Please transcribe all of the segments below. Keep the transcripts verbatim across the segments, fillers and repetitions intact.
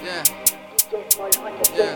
Yeah. Yeah.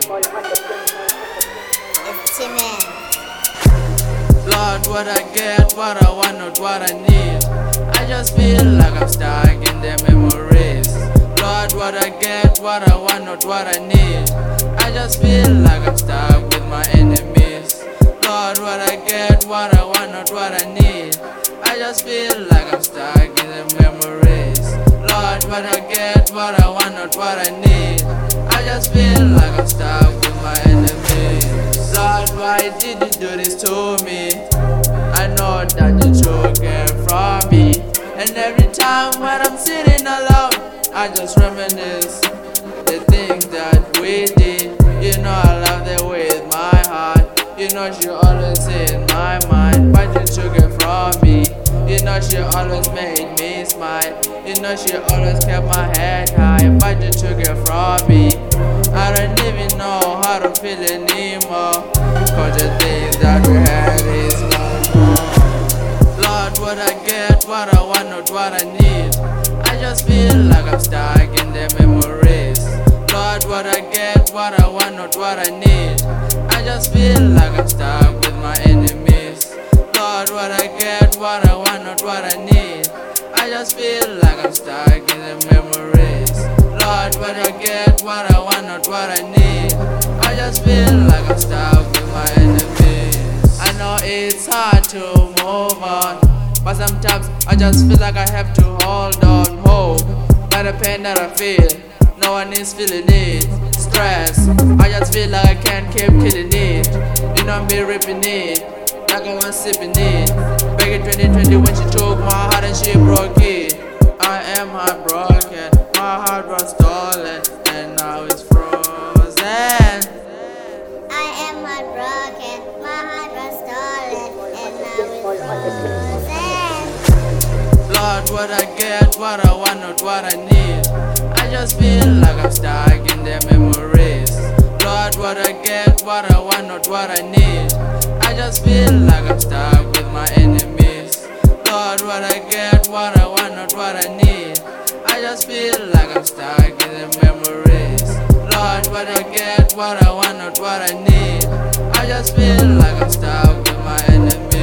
It's Timon. Lord, what I get, what I want, not what I need. I just feel like I'm stuck in the memories. Lord, what I get, what I want, not what I need. I just feel like I'm stuck with my enemies. Lord, what I get, what I want, not what I need. I just feel like I'm stuck in the memories. Lord, what I get, what I want, not what I need. I just feel like I'm stuck with my enemies. Lord, why did you do this to me? I know that you took it from me. And every time when I'm sitting alone, I just reminisce the things that we did. You know I love the way with my heart. You know she always in my mind, but you took it from me. You know she always made me smile. You know she always kept my head high, but you took it from me. I don't even know how to feel anymore, cause the things that we had is no more. Lord, what I get, what I want, not what I need. I just feel like I'm stuck in the memories. Lord, what I get, what I want, not what I need. I just feel like I'm stuck with my enemies. Lord, what I get, what I want, not what I need. I just feel like I'm stuck in the memories. Lord, what I get, what I want, not what I need. I just feel like I'm stuck with my enemies. I know it's hard to move on, but sometimes I just feel like I have to hold on, hope. By the pain that I feel, no one is feeling it. Stress, I just feel like I can't keep killing it. You know me ripping it, like I was sipping it. Back in twenty twenty when she took my heart and she broke it. I am heartbroken, my heart was stolen, and now it's frozen. I am heartbroken. My heart was stolen, and now it's frozen. Lord, what I get, what I want, not what I need. I just feel like I'm stuck in the memories. Lord, what I get, what I want, not what I need. I just feel like I'm stuck with my enemies. Lord, what I get, what I want, not what I need. I just feel like I'm stuck in the memories. Lord, what I get, what I want, not what I need. I just feel like I'm stuck with my enemies.